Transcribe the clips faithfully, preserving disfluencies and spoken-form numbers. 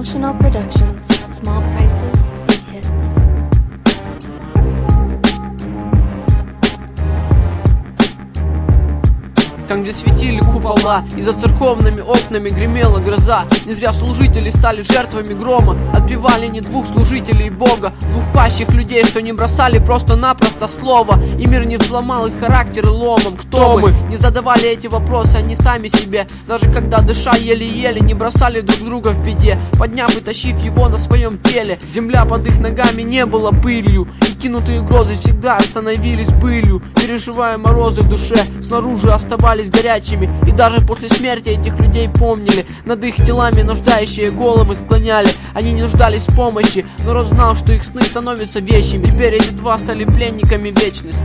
Functional Productions. Small prices, big hits. Там, где светили купола, и за церковными окнами гремела гроза. Не зря служители стали жертвами грома. Отбивали не двух служителей Бога, двух пащих людей, что не бросали просто-напросто слово. И мир не взломал их характеры ломом. Кто мы? Не задавали эти вопросы они сами себе. Даже когда дыша еле-еле, не бросали друг друга в беде, подняв и тащив его на своем теле. Земля под их ногами не была пылью, и кинутые грозы всегда становились пылью. Переживая морозы в душе, снаружи оставались горячими, и даже после смерти этих людей помнили. Над их телами нуждающие головы склоняли. Они не нуждались в помощи, но народ знал, что их сны становятся вещами. Теперь эти два стали пленниками вечности.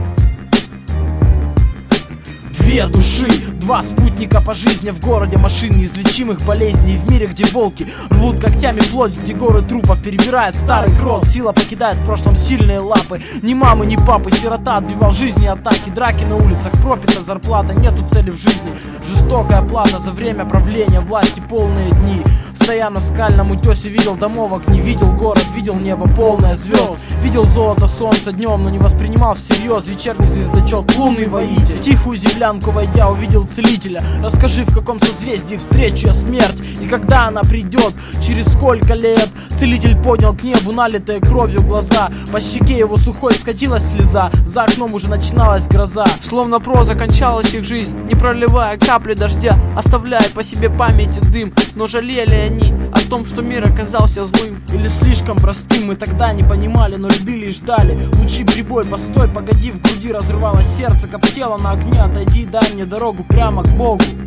Две души, два спутника по жизни в городе машин неизлечимых болезней. В мире, где волки рвут когтями плоть, где горы трупов перебирает старый крот. Сила покидает в прошлом сильные лапы. Ни мамы, ни папы, сирота отбивал жизни, атаки, драки на улицах, пропита зарплата, нету цели в жизни. Жестокая плата за время правления власти, полные дни. Стоя на скальном утесе, видел домовок, не видел город, видел небо полное звезд. Видел золото солнца днем, но не воспринимал всерьез вечерний звездочет, лунный воитель. В тихую землянку войдя, увидел целителя. Расскажи, в каком созвездии встреча смерть, и когда она придет, через сколько лет. Целитель поднял к небу налитые кровью глаза. По щеке его сухой скатилась слеза. За окном уже начиналась гроза. Словно проза кончалась их жизнь, не проливая капли дождя, оставляя по себе памяти дым. Но жалели они о том, что мир оказался злым или слишком простым. Мы тогда не понимали, но любили и ждали. Лучи прибой, постой, погоди, в груди разрывалось сердце, коптело на огне. Отойди, дай мне дорогу прямо к Богу.